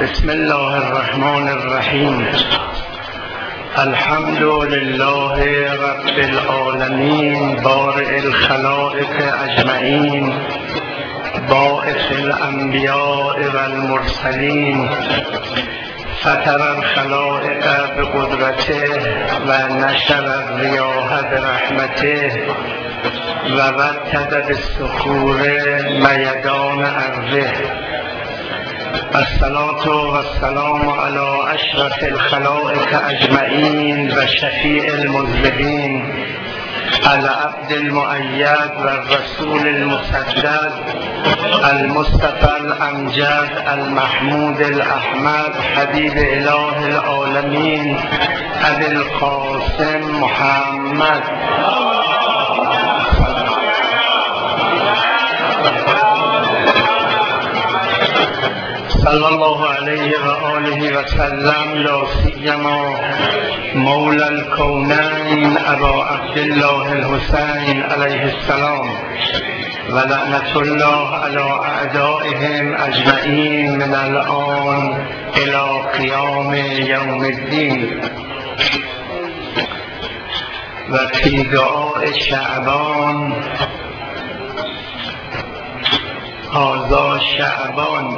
بسم الله الرحمن الرحیم. الحمد لله رب العالمین بارئ الخلائق اجمعین باعث الانبیاء والمرسلین فطر الخلائق بقدرته و نشر الریاح برحمته و وطد بالصخور میدان ارضه. الصلاة والسلام على اشرف الخلائق اجمعین و شفیع المذنبین العبد المؤید و الرسول المسدد المصطفى الامجد المحمود الاحمد حبیب اله العالمین ابی القاسم محمد صلی الله علیه و آله و سلم. لا سیما مولا الکونین ابا عبدالله الحسین علیه السلام و لعنت الله علی اعدائهم اجمعین من الان الی قیام یوم الدین. و فی دعاء شعبان هذا شعبان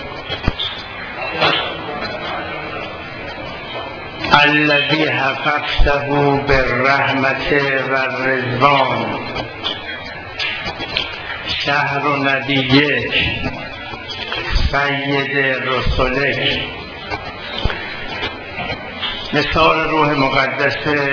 الذي حفظته بالرحمة والرضوان شهر نبیک سید رسولک. مثال روح مقدس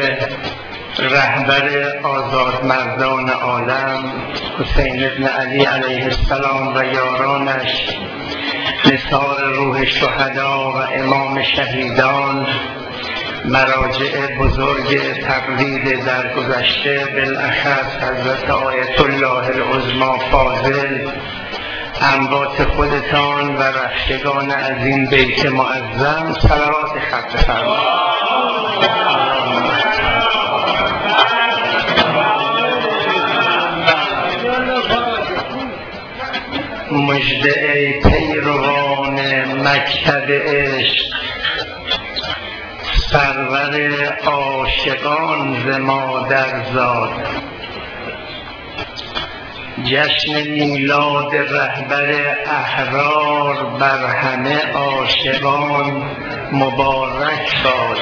رهبر آزاد مردان عالم حسین ابن علی علیه السلام و یارانش، مثال روح شهدا و امام شهیدان، مراجع بزرگ تقلید در گذشته، بالاخص حضرت آیت الله العظمی فاضل، اموات خودتان و رفتگان از این بیت معظم صلوات خط فرمایید. مژده ای پیروان مکتب عشق، سرور عاشقان ز مادر زاد. جشن میلاد رهبر احرار بر همه عاشقان مبارک باد.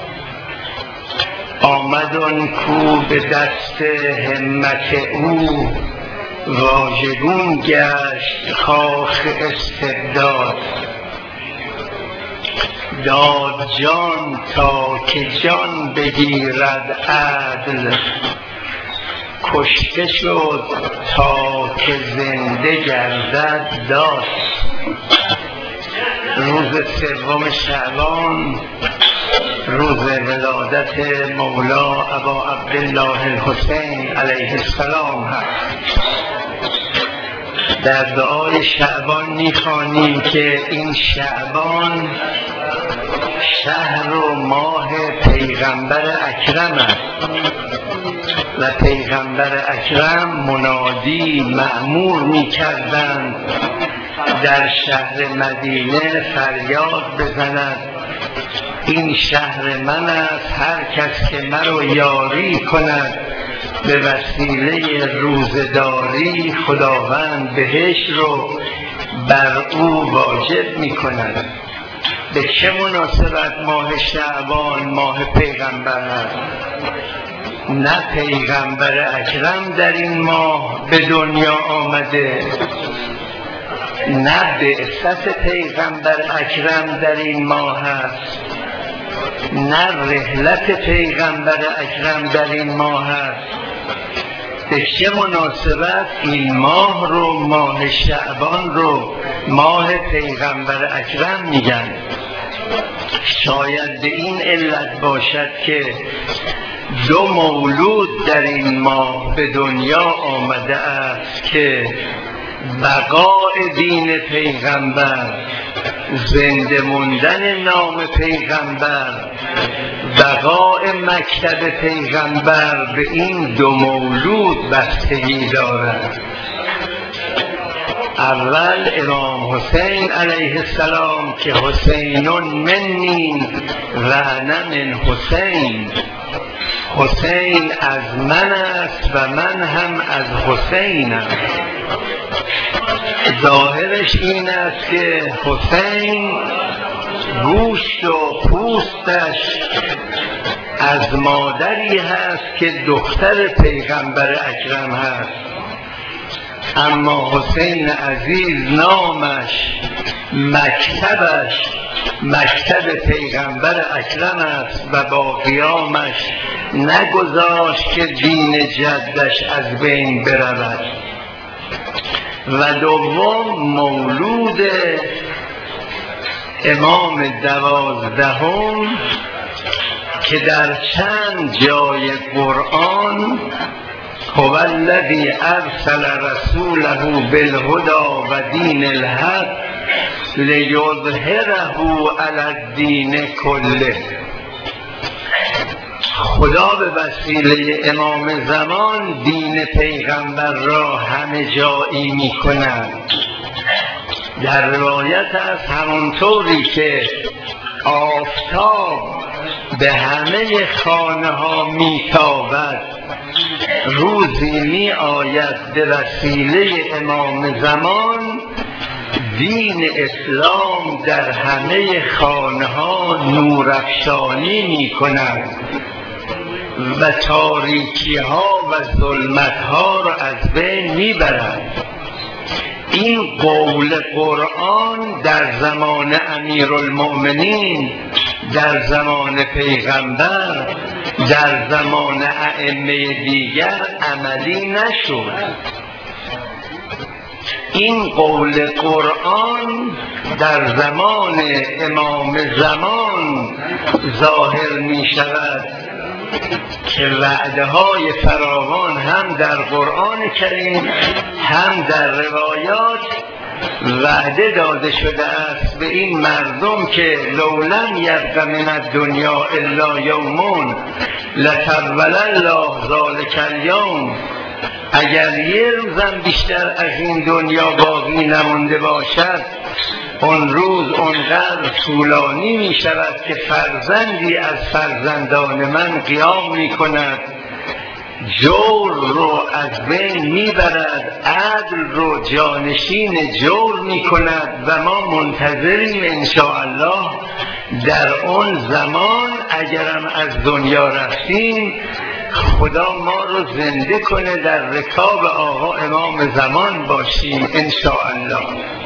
آمد آن کو به دست همت او، واژگون گشت کاخ استبداد. داد جان تا که جان بگیرد عدل، کشته شد تا که زنده گردد داد. روز سوم شعبان روز ولادت مولا ابا عبدالله الحسین علیه السلام هست. در دعای شعبان می‌خوانیم که این شعبان شهر و ماه پیغمبر اکرم است و پیغمبر اکرم منادی مأمور می‌کردند در شهر مدینه فریاد بزند این شهر من است، هر کس که مرا یاری کند به وسیله روزداری خداوند بهشت رو بر او واجب می کند. به چه مناسبت ماه شعبان ماه پیغمبر است؟ نه پیغمبر اکرم در این ماه به دنیا آمده، نه بعثت پیغمبر اکرم در این ماه است، نه رحلت پیغمبر اکرم در این ماه است. به چه مناسبت این ماه رو، ماه شعبان رو، ماه پیغمبر اکرم میگن؟ شاید به این علت باشد که دو مولود در این ماه به دنیا آمده است که بقای دین پیغمبر، زنده موندن نام پیغمبر، بقای مکتب پیغمبر به این دو مولود بستگی دارد. اول امام حسین علیه السلام که حسین منی و انا من حسین، حسین از من است و من هم از حسینم. ظاهرش این است که حسین گوشت و پوستش از مادری هست که دختر پیغمبر اکرم هست، اما حسین عزیز نامش، مکتبش مکتب پیغمبر اکرم است و با قیامش نگذاشت که دین جدش از بین برود. و دوم مولود امام 12 که در چند جای قرآن هو الذی ارسل رسوله بالهدی و دین الحق لیظهره علی الدین کله، خدا به وسیله امام زمان دین پیغمبر را همه جایی می کند. در روایت است همونطوری که آفتاب به همه خانه ها می تابد، روزی می آید به وسیله امام زمان دین اسلام در همه خانه ها نورافشانی می کند و تاریکی ها و ظلمت ها را از بین می برد. این قول قرآن در زمان امیرالمؤمنین، در زمان پیغمبر، در زمان ائمه دیگر عملی نشد. این قول قرآن در زمان امام زمان ظاهر می شود که وعده های فراوان هم در قرآن کریم هم در روایات وعده داده شده است به این مردم که لولم یبق من الدنیا الا یومون لطول الله ذلک الیوم، اگر یه روزم بیشتر از این دنیا باقی نمونده باشد، اون روز اونقدر طولانی می شود که فرزندی از فرزندان من قیام می کند، جور رو از بین می برد، عدل رو جانشین جور می کند و ما منتظریم انشاءالله در اون زمان اگرم از دنیا رفتیم خدا ما رو زنده کنه در رکاب آقا امام زمان باشیم انشاءالله.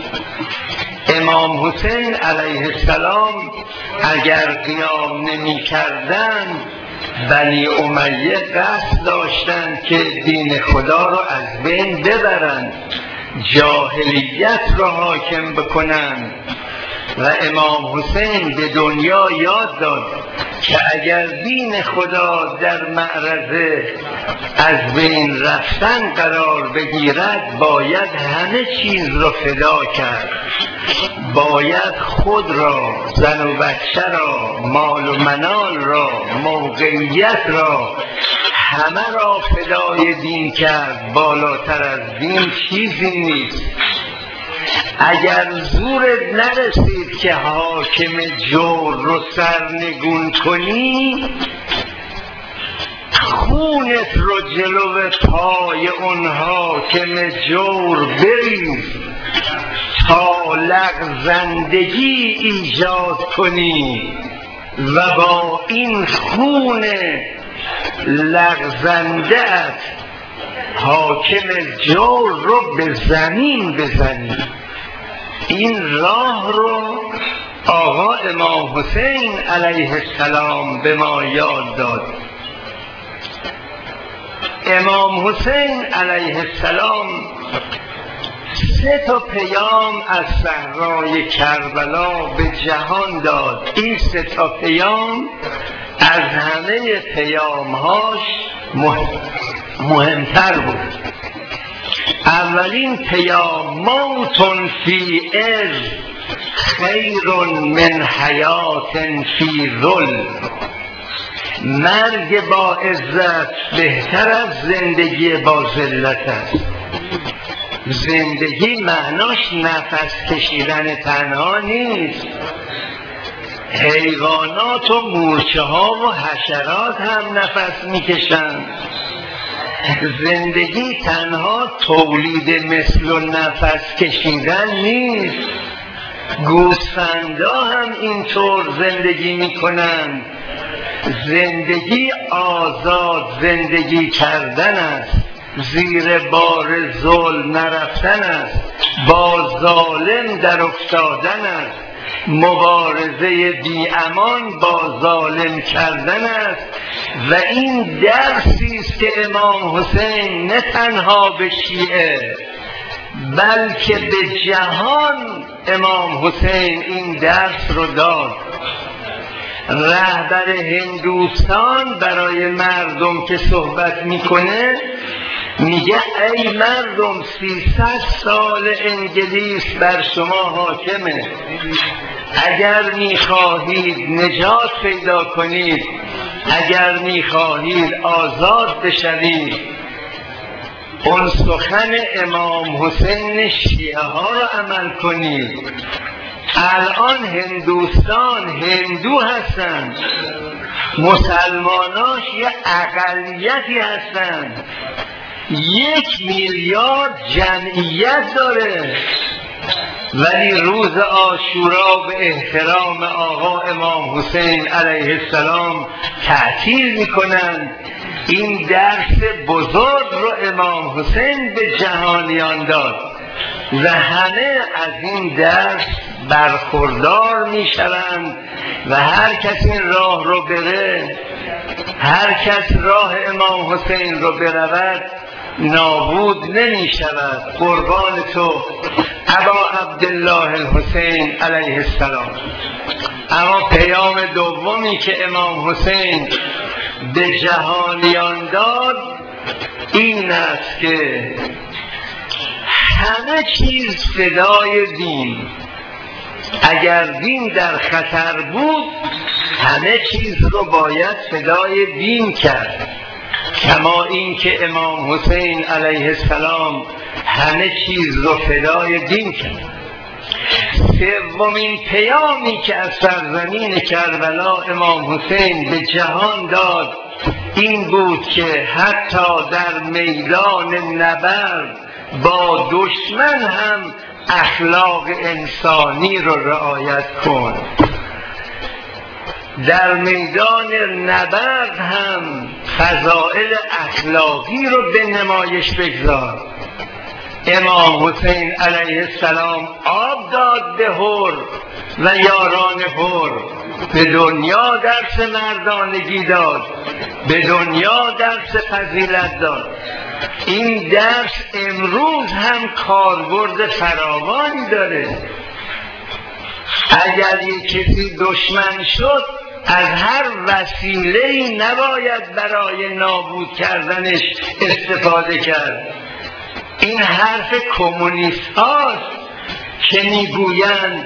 امام حسین علیه السلام اگر قیام نمی کردن، بنی امیه قصد داشتند که دین خدا رو از بین ببرند، جاهلیت را حاکم بکنند و امام حسین به دنیا یاد داد که اگر دین خدا در معرض از بین رفتن قرار بگیرد باید همه چیز را فدا کرد، باید خود را، زن و بچه را، مال و منال را، موقعیت را، همه را فدای دین کرد. بالاتر از دین چیزی نیست. اگر زورت نرسید که حاکم جور رو سرنگون کنی، خونت رو جلو پای اون حاکم جور بریز تا لغزندگی ایجاد کنی و با این خون لغزنده‌ات حاکم جور رو به زمین بزنی. این راه رو آقا امام حسین علیه السلام به ما یاد داد. امام حسین علیه السلام 3 پیام از صحرای کربلا به جهان داد. این 3 پیام از همه پیامهاش مهمتر بود. اولین پیام موت فی عز خیر من حیات فی ذل، مرگ با عزت بهتر از زندگی با ذلت است. زندگی معناش نفس کشیدن تنها نیست. حیوانات و مورچه ها و حشرات هم نفس میکشند. زندگی تنها تولید مثل و نفس کشیدن نیست. گوسفندا هم اینطور زندگی میکنند. زندگی آزاد زندگی کردن است، زیر بار ظلم نرفتن است، با ظالم در افتادن است، مبارزه بی امان با ظالم کردن است. و این درسی است که امام حسین نه تنها به شیعه بلکه به جهان امام حسین این درس رو داد. رهبر هندوستان برای مردم که صحبت میکنه میگه ای مردم 300 سال انگلیس بر شما حاکمه. اگر میخواهید نجات پیدا کنید، اگر میخواهید آزاد بشوید، اون سخن امام حسین شیعه ها رو عمل کنید. الان هندوستان هندو هستند، مسلماناش یه اقلیتی هستند، 1 میلیارد جمعیت داره، ولی روز عاشورا به احترام آقا امام حسین علیه السلام تعطیل میکنند. این درس بزرگ رو امام حسین به جهانیان داد و همه از این درس برخوردار میشوند و هر کس این راه رو بره، هر کس راه امام حسین رو برود نابود نمی شود. قربان تو ابا عبدالله الحسین علیه السلام. اما پیام دومی که امام حسین به جهانیان داد این است که همه چیز فدای دین. اگر دین در خطر بود همه چیز رو باید فدای دین کرد، کما این که امام حسین علیه السلام همه چیز رو فدای دین کرد. سومین پیامی که از سرزمین کربلا امام حسین به جهان داد این بود که حتی در میدان نبرد با دشمن هم اخلاق انسانی رو رعایت کن. در میدان نبرد هم فضائل اخلاقی رو به نمایش بگذار. امام حسین علیه السلام آب داد به حر و یاران حر، به دنیا درس مردانگی داد، به دنیا درس فضیلت داد. این درس امروز هم کاربرد فراوانی داره. اگر یک کسی دشمن شد از هر وسیله‌ای نباید برای نابود کردنش استفاده کرد. این حرف کمونیست هاست که میگویند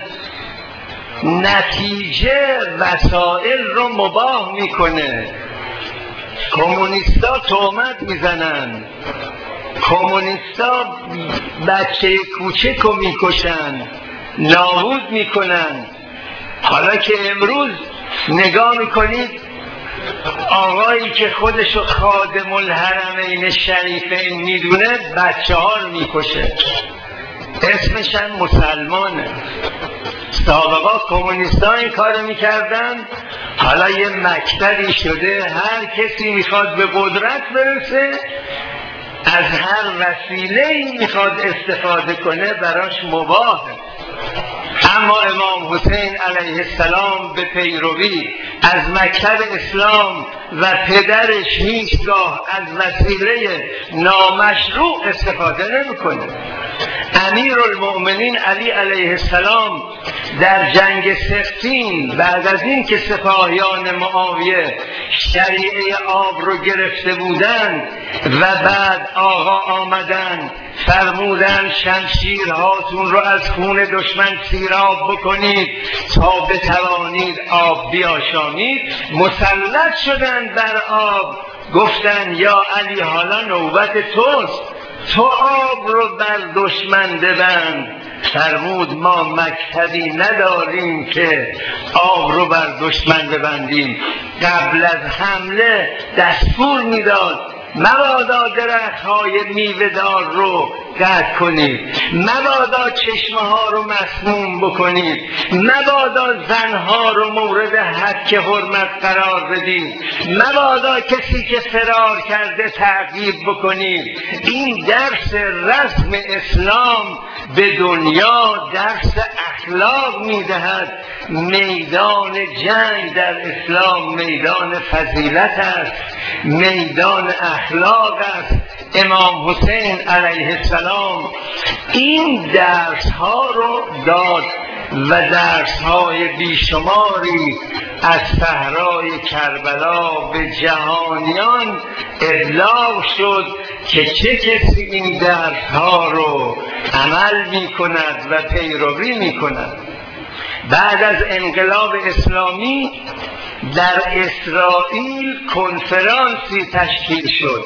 نتیجه وسائل رو مباح میکنه. کمونیستا تهمت میزنن، کمونیستا بچه کوچک رو میکشن، نابود میکنن. حالا که امروز نگاه میکنید آقایی که خودشو خادم الحرمین شریفین میدونه بچه ها رو میکشه، اسمش هم مسلمانه. سابقا کمونیستا این کارو میکردن، حالا یه مکتبی شده هر کسی میخواد به قدرت برسه از هر وسیله‌ای میخواد استفاده کنه براش مباحه. اما امام حسین علیه السلام به پیروی از مکتب اسلام و پدرش هیچگاه از وسیله نامشروع استفاده نمی‌کنه. امیرالمؤمنین علی علیه السلام در جنگ صفین بعد از این که سپاهیان معاویه شریعه آب رو گرفته بودند و بعد آقا آمدن فرمودن شمشیرهاتون رو از خون دشمن سیراب بکنید تا بتوانید آب بیاشامید، مسلط شدند بر آب. گفتن یا علی حالا نوبت توست، تو آب رو بر دشمن ببند. فرمود ما مکتبی نداریم که آب رو بر دشمن ببندیم. قبل از حمله دستور میداد مبادا درخت‌های میوه‌دار رو قطع کنید، مبادا چشمه ها رو مسموم بکنید، مبادا زنها رو مورد حق حرمت قرار بدید، مبادا کسی که فرار کرده تعقیب بکنید. این درس رسم اسلام به دنیا درس اخلاق میدهد. میدان جنگ در اسلام میدان فضیلت است، میدان اخلاق است. امام حسین علیه السلام این درس ها رو داد و درس های بیشماری از صحرای کربلا به جهانیان ابلاغ شد که چه کسی این درس ها رو عمل می کند و پیروی می کند. بعد از انقلاب اسلامی در اسرائیل کنفرانسی تشکیل شد.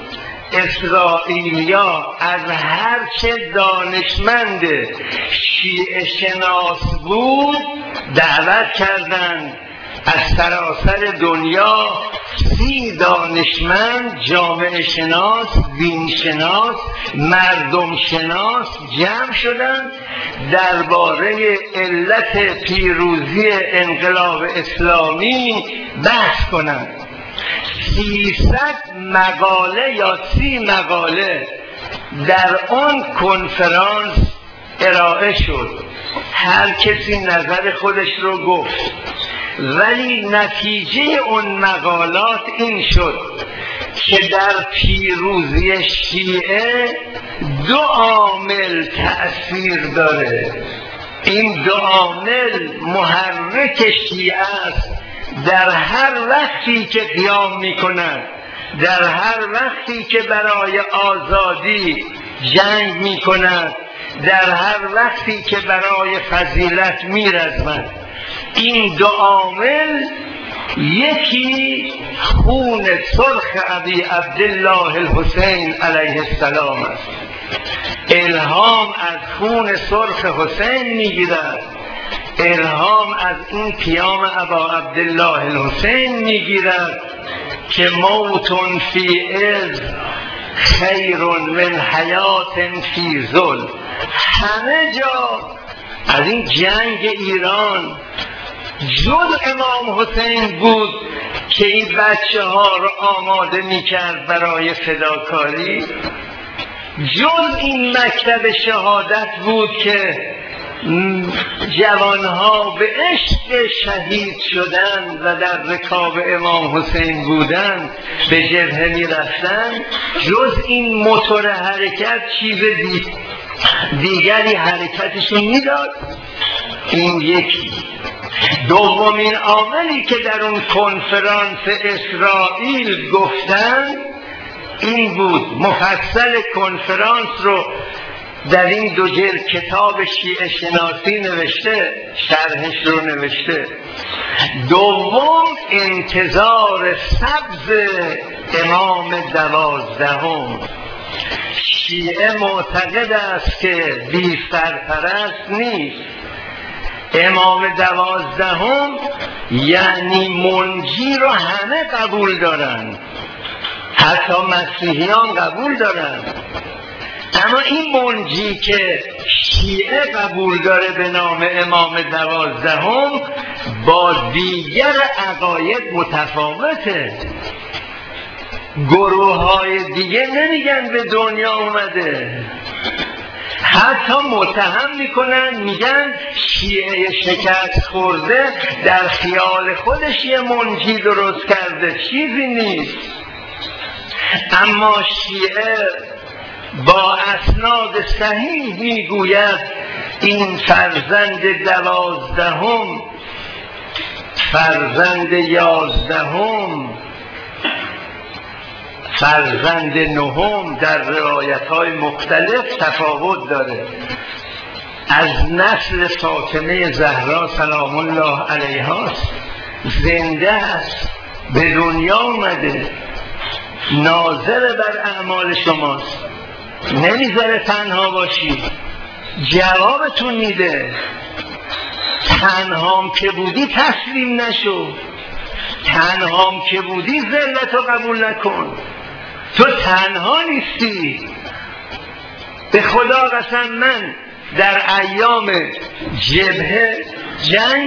اسرائیلیا از هر چه دانشمند شیعه شناس بود دعوت کردند. از سراسر دنیا 30 دانشمند، جامعه شناس، دین شناس، مردم شناس جمع شدند درباره علت پیروزی انقلاب اسلامی بحث کنند. 300 مقاله یا 30 مقاله در آن کنفرانس ارائه شد. هر کسی نظر خودش رو گفت، ولی نتیجه اون مقالات این شد که در پیروزی شیعه 2 عامل تأثیر داره. این 2 عامل محرک شیعه است. در هر وقتی که قیام میکنند، در هر وقتی که برای آزادی جنگ میکنند، در هر وقتی که برای فضیلت میرزمند، این 2 عامل، یکی خون سرخ ابی عبدالله الحسین علیه السلام است. الهام از خون سرخ حسین میگیرد، الهام از این پیام ابا عبدالله الحسین میگیرد که موت فی عز خیر من حیات فی ذل. همه جا از این جنگ ایران جز امام حسین بود که این بچه ها رو آماده میکرد برای فداکاری، جز این مکتب شهادت بود که جوانها به عشق شهید شدن و در رکاب امام حسین بودن به جبهه می رفتن. جز این موتور حرکت چیز دیگری حرکتشون میداد. این یکی. دومین عاملی که در اون کنفرانس اسرائیل گفتن این بود، مفصل کنفرانس رو در این 2 جلد کتاب شیعه شناسی نوشته، شرحش رو نوشته. دوم، انتظار سبز امام 12. شیعه معتقد است که بی سرپرست نیست. امام 12 یعنی منجی رو همه قبول دارن، حتی مسیحیان قبول دارن، اما این منجی که شیعه قبول داره به نام امام 12 با دیگر عقاید متفاوته. گروه های دیگه نمیگن به دنیا اومده، حتی متهم میکنن، میگن شیعه شکست خورده در خیال خودش یه منجی درست کرده، چیزی نیست. اما شیعه با اسناد صحیح میگوید این فرزند 12، فرزند 11، فرزند 9 در روایت‌های مختلف تفاوت داره. از نسل فاطمه زهرا سلام الله علیها است، زنده است، به دنیا اومده، ناظر بر اعمال شماست. نمیذاره تنها باشی، جوابتون میده تنهام که بودی تسلیم نشو، تنهام که بودی ذلت رو قبول نکن، تو تنها نیستی. به خدا قسم من در ایام جبهه جنگ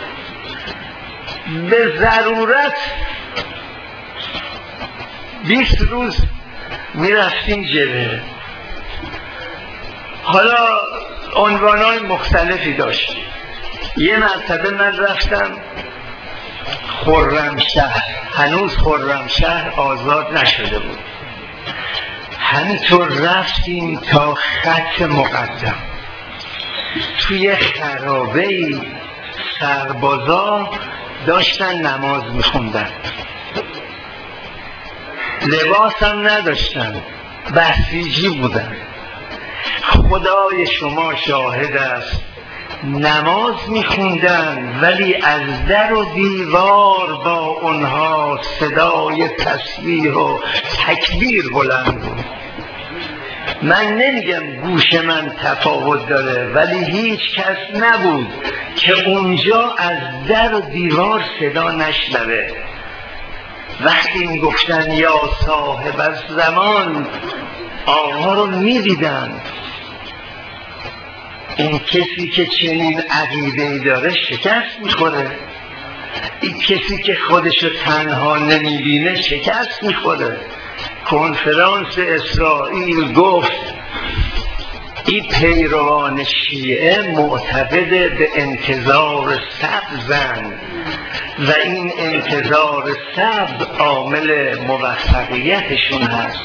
به ضرورت 20 روز میرفتیم جبهه. حالا عنوانهای مختلفی داشت. یه مرتبه من رفتم خرمشهر، هنوز خرمشهر آزاد نشده بود. همینطور رفتیم تا خط مقدم. توی خرابه‌ای سربازا داشتن نماز میخوندن، لباس هم نداشتن، بسیجی بودن. خدای شما شاهد است، نماز میخوندن ولی از در و دیوار با اونها صدای تسبیح و تکبیر بلند بود. من نمیگم گوش من تفاوت داره، ولی هیچ کس نبود که اونجا از در و دیوار صدا نشنوه. وقتی میگفتن یا صاحب الزمان، آقا رو میدیدن. این کسی که چنین عقیده‌ای داره شکست میخوره. این کسی که خودشو تنها نمیبینه شکست میخوره. کنفرانس اسرائیل گفت این پیروان شیعه معتقد به انتظار سبزن و این انتظار سبز عامل موفقیتشون هست.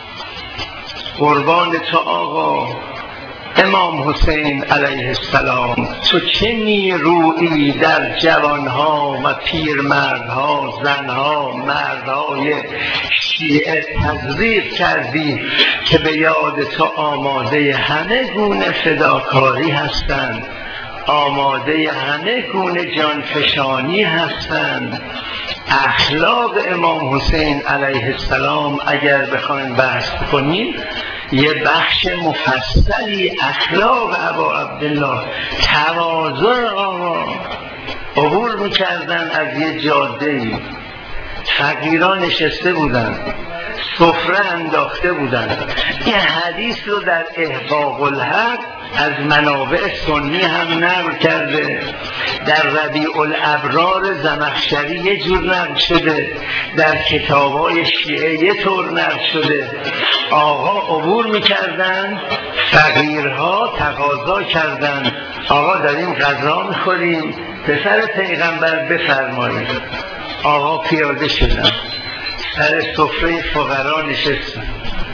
قربان تو آقا امام حسین علیه السلام، تو چه نیرویی در جوانها و پیرمردها، زنها، مردهای شیعه تزریق کردی که به یاد تو آماده همه گونه فداکاری هستند، آماده همه گونه جانفشانی هستند. اخلاق امام حسین علیه السلام اگر بخوایم بحث کنیم، یه بخش مفصلی اخلاق ابا عبدالله، تواضع آقا. عبور میکردن از یه جاده‌ای، فقیران نشسته بودن، سفره انداخته بودن. این حدیث رو در احقاق الحق از منابع سنی هم نقل کرده، در ربیع الابرار زمخشری یه جور نقل شده، در کتابای شیعه یه طور نقل شده. آقا عبور میکردن، فقیرها تقاضا کردن آقا داریم غذا میخوریم، پسر پیغمبر بفرمایید. آقا پیاده شدن، سر سفره فقرا نشستن.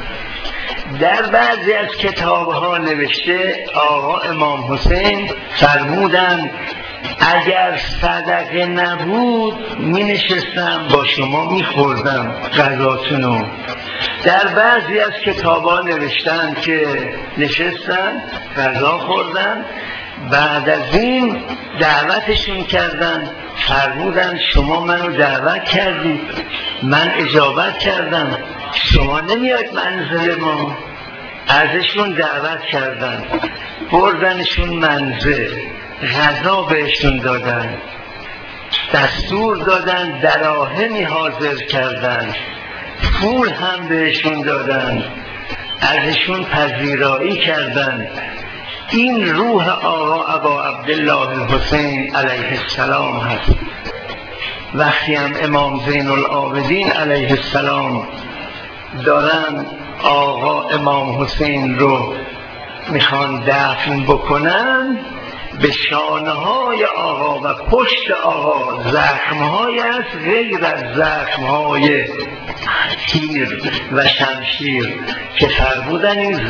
در بعضی از کتابها نوشته آقا امام حسین فرمودن اگر صدقه نبود می نشستم با شما می خوردم غذاتونو. در بعضی از کتابها نوشتن که نشستن غذا خوردن، بعد از این دعوتشون کردن، فرمودن شما منو دعوت کردید، من اجابت کردم، شما نمیاد منزل ما. ازشون دعوت کردن، بردنشون منزل، غذا بهشون دادن، دستور دادن، دراهمی حاضر کردن، پول هم بهشون دادن، ازشون پذیرایی کردن. این روح آقا ابا عبدالله الحسین علیه السلام هست. وقتی هم امام زین العابدین علیه السلام دارن آقا امام حسین رو میخوان دفن بکنن، به شانه‌های آقا و پشت آقا زخم‌های است غیر از زخم‌های تیر و شمشیر که فرمودن این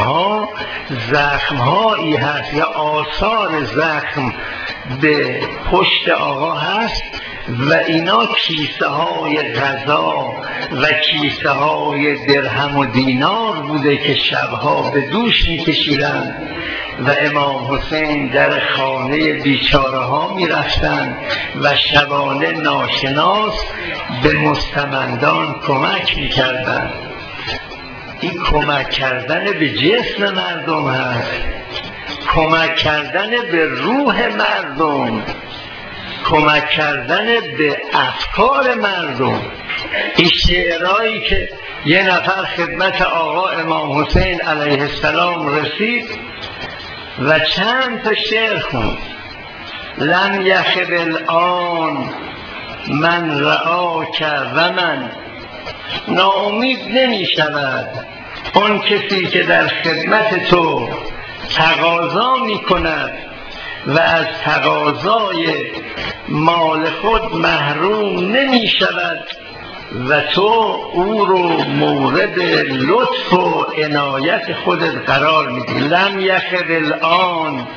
زخم‌هایی هست یا آثار زخم به پشت آقا هست و اینا کیسه های غذا و کیسه های درهم و دینار بوده که شبها به دوش میکشیدن و امام حسین در خانه بیچاره ها می رفتن و شبانه ناشناس به مستمندان کمک می کردن. این کمک کردن به جسم مردم هست، کمک کردن به روح مردم، کمک کردن به افکار مردم. این شعرهایی که یه نفر خدمت آقا امام حسین علیه السلام رسید و چند تا شعر خوند. لم یخب الان من رآک و من، ناامید نمی شود اون کسی که در خدمت تو تقاضا می کند و از تقاضای مال خود محروم نمی شود و تو او رو مورد لطف و عنایت خودت قرار میدی. لم یخب الان،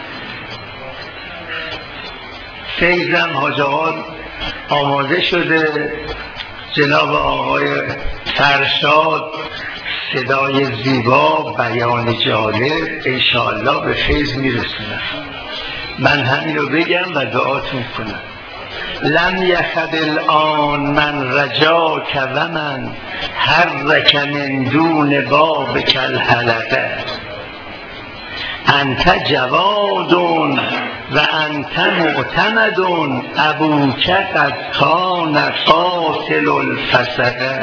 فیضم حاج آقا آماده شده، جناب آقای فرشاد صدای زیبا، بیان جالب، انشاءالله به فیض میرسونم. من همین رو بگم و دعاتون کنم. لم یخب الان من رجاک و من حرک من دون بابک الحلقه، انت جواد و انت معتمد ابوک قد کان قاتل الفسقه،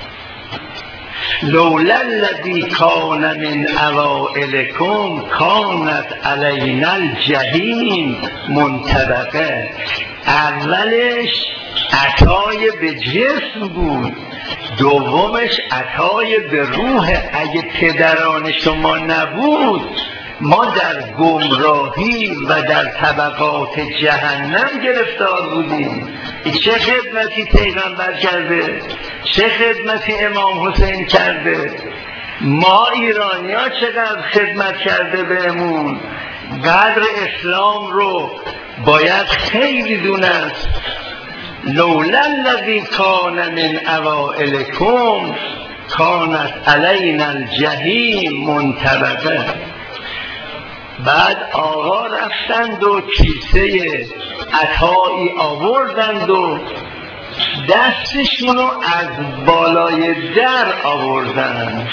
لولا الذی کان من اوائلکم کانت علینا الجحیم منطبقه. اولش عطای به جسم بود، دومش عطای به روح. اگه پدران شما نبود ما در گمراهی و در طبقات جهنم گرفتار بودیم. چه خدمتی پیغمبر کرده، چه خدمتی امام حسین کرده، ما ایرانی ها چقدر خدمت کرده بهمون. قدر اسلام رو باید خیلی دونست. لولا الذی کان من اوائلکم کانت علینا الجحیم منطبقه. بعد آقا رفتند و کیسه عطایی آوردند و دستشونو از بالای در آوردند،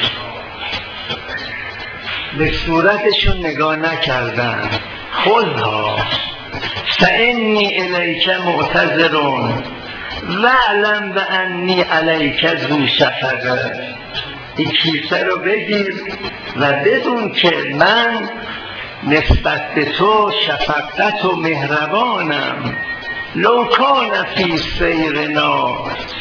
به صورتشون نگاه نکردند. خذها فانی الیک معتذر واعلم بانی علیک ذو شفقه. این کیسه رو بگیر و بدون که من نسبت به تو شفقت و مهربانم. لو کان فی سیرنا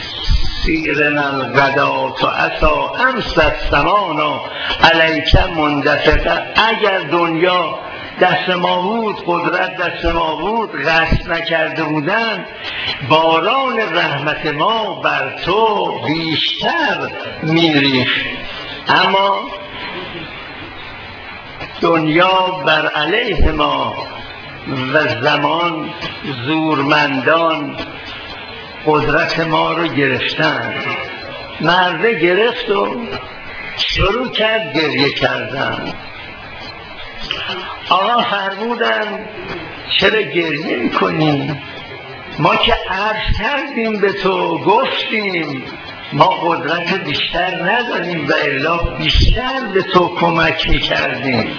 الغداة عسا امس السماء علیک مندفقه. اگر دنیا دست ما بود، قدرت دست ما بود، قصد نکرده بودن، باران رحمت ما بر تو بیشتر میریخت. اما دنیا بر علیه ما و زمان زورمندان قدرت ما رو گرفتن. مرده گرفت و شروع کرد گریه کردن. آقا فرمودن چرا گریه میکنی؟ ما که عرض کردیم به تو، گفتیم ما قدرت بیشتر نداریم و الا بیشتر به تو کمک میکردیم.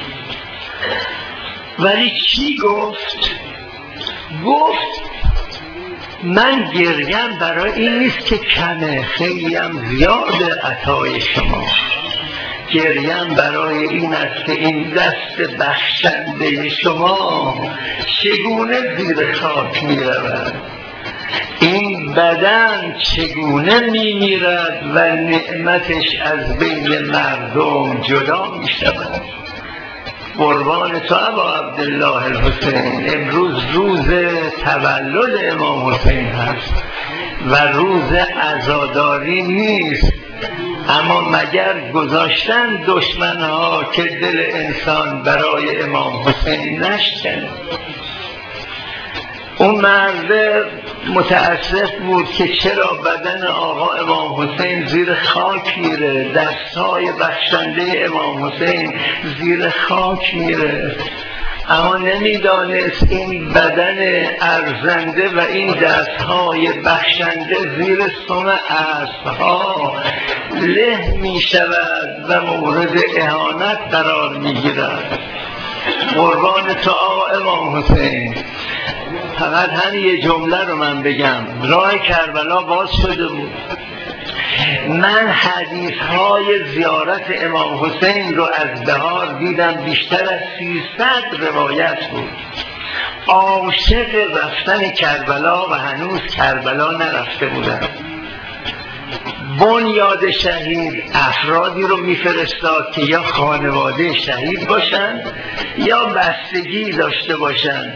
ولی چی گفت؟ گفت من گریم برای این نیست که کمه، خیلی هم زیاده عطای شما. گریم برای این است که این دست بخشنده شما چگونه زیر خاک می رود، این بدن چگونه می میرد و نعمتش از بین مردم جدا می شود. قربان تو ابا عبدالله الحسین. امروز روز تولد امام حسین هست و روز عزاداری نیست، اما مگر گذاشتن دشمنها که دل انسان برای امام حسین نشکنه. اون مرد متاسف بود که چرا بدن آقا امام حسین زیر خاک میره، دستهای بخشنده امام حسین زیر خاک میره. اما نمیدانست این بدن ارزنده و این دستهای بخشنده زیر سم اسبها له می شود و مورد اهانت قرار می گیرد. قربان تو آقا امام حسین. فقط همین یه جمله رو من بگم، راه کربلا باز شده بود. من حدیث های زیارت امام حسین رو از بهار دیدم، بیشتر از 300 روایت بود. عاشق رفتن کربلا و هنوز کربلا نرفته بودم. بنیاد شهید افرادی رو میفرستاد که یا خانواده شهید باشن یا بستگی داشته باشن.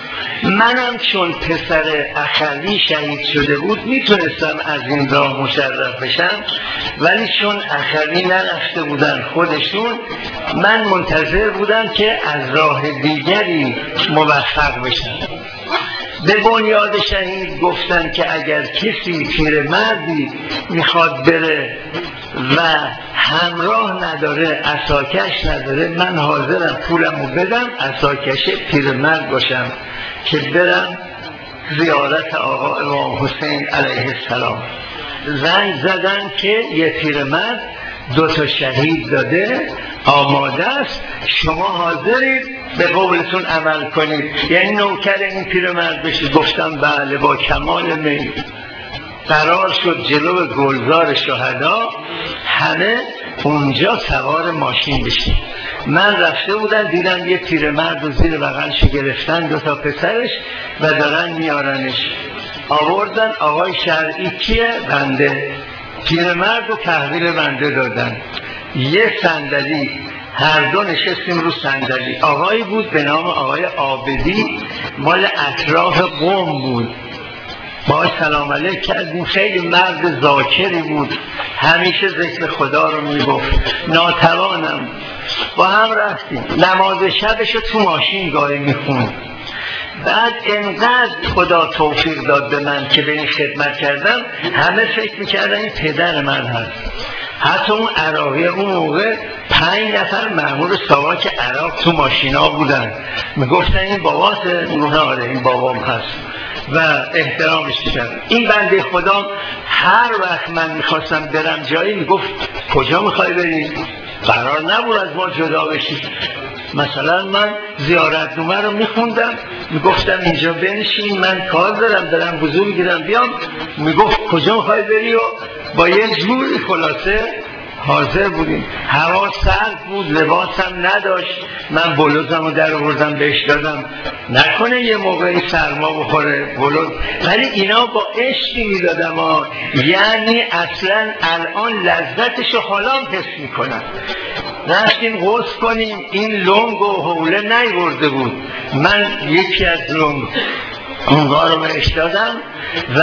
منم چون پسر اخوی شهید شده بود میتونستم از این راه مشرف بشم، ولی چون اخوی نرفته بودن خودشون، من منتظر بودم که از راه دیگری موفق بشم. به بنیاد شهید گفتن که اگر کسی پیرمردی میخواد بره و همراه نداره، عصاکش نداره، من حاضرم پولمو بدم عصاکش پیرمرد باشم که برم زیارت آقا امام حسین علیه السلام. زنگ زدن که یه پیرمرد 2 شهید داده، آماده است، شما حاضرید به قولتون عمل کنید، یعنی نوکر این پیرمرد بشید. گفتم بله با کمال میل. قرار شد جلو گلزار شهدا همه اونجا سوار ماشین بشید. من رفته بودم دیدم یه پیرمرد رو زیر بغلش گرفتن 2 پسرش و دارن میارنش. آوردن آقای شرعی کیه؟ بنده. پیرمرد رو تحویل بنده دادن. یه صندلی، هر دو نشستیم رو صندلی. آقایی بود به نام آقای عابدی، مال اطراف قم بود. باید سلام علیک کردیم. خیلی مرد ذاکری بود، همیشه ذکر خدا رو میگفت. ناتوانم با هم رفتیم. نماز شبش رو تو ماشین گاهی میخوند. بعد انقدر خدا توفیق داد به من که به این خدمت کردم، همه فکر میکردن این پدر من هست. حتی اون عراقی اون موقع 5 نفر مأمور ساواک عراق تو ماشینا بودن، میگفتن این باباته؟ نه آره این بابام هست و احترامش کرد. این بنده خدا هر وقت من میخواستم برم جایی میگفت کجا میخوای بری؟ قرار نبود از ما جدا بشی. مثلا من زیارتنامه رو میخوندم، میگفتم اینجا بنشین من کار دارم وضو میگیرم بیام، میگفت کجا میخوای بری؟ و با یه جوری خلاصه حاضر بودیم. هوا سرد بود، لباسم نداشت، من بلوزم رو در آوردم بهش دادم، نکنه یه موقعی سرما بخوره بلوز. ولی اینا با عشقی میدادم، یعنی اصلا الان لذتش رو حالا حس میکنم. رفتیم غسل کنیم، این لنگ و حوله نیورده بود، من یکی از لنگ اونها رو بهش دادم و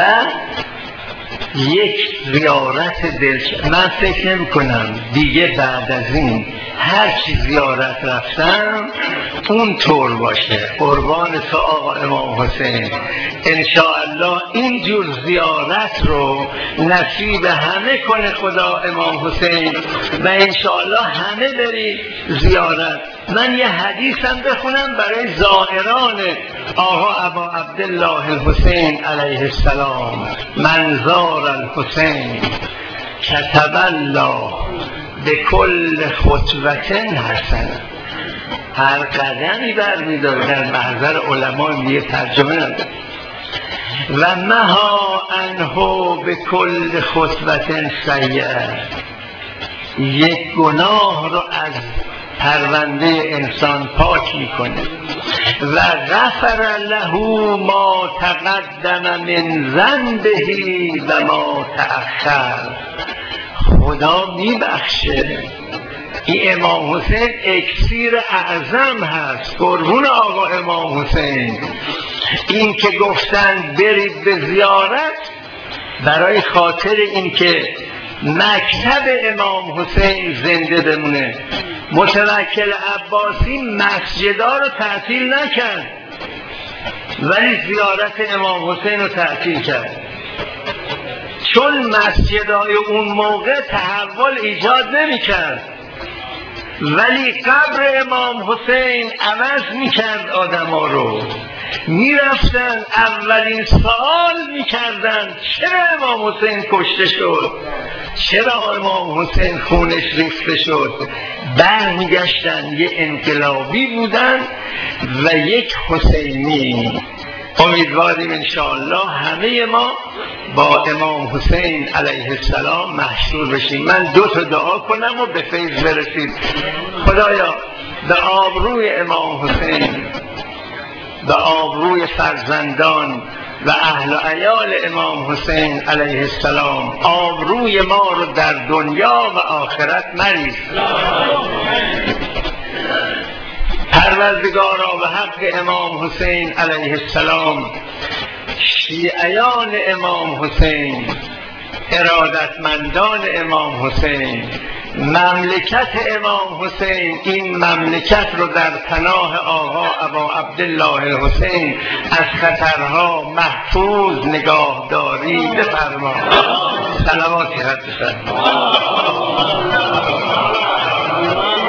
یک زیارت دلش. من فکر نمی کنم دیگه بعد از این هر چی زیارت رفتم اون طور باشه. قربان تو آقا امام حسین. انشاءالله اینجور زیارت رو نصیب همه کنه خدا امام حسین و انشاءالله همه بری زیارت. من یه حدیثم بخونم برای زائران آقا ابا عبدالله الحسین علیه السلام. من زار الحسین کتب الله به کل خطوت حسن. هر قدمی برمی‌داره، در محضر علما میگه ترجمه نداره. و مها عنه به کل خطوت سیئه. یک گناه رو از پرونده انسان پاک میکنه. و غفر له ما تقدم من ذنبه و ما تأخر. خدا میبخشه. این امام حسین اکسیر اعظم هست. قربون آقا امام حسین. این که گفتن برید به زیارت برای خاطر این که مکتب امام حسین زنده بمونه. متوکل عباسی مسجدا رو تعطیل نکرد ولی زیارت امام حسین رو تعطیل کرد، چون مسجدای اون موقع تحول ایجاد نمی کرد. ولی قبر امام حسین عوض میکرد آدم ها رو. میرفتن اولین سوال میکردن چرا امام حسین کشته شد، چرا امام حسین خونش ریخته شد. برمیگشتن یه انقلابی بودن و یک حسینی. امیدواریم انشاءالله همه ما با امام حسین علیه السلام محشور بشیم. من 2 تا دعا کنم و به فیض برسید. خدایا به آبروی امام حسین، به آبروی فرزندان و اهل و عیال امام حسین علیه السلام آبروی ما رو در دنیا و آخرت مریز. پروردگارا به حق امام حسین علیه السلام، شیعیان امام حسین، ارادتمندان امام حسین، مملکت امام حسین، این مملکت رو در پناه آقا ابا عبدالله الحسین از خطرها محفوظ نگاهداری بفرما. صلواتی حد بفرما.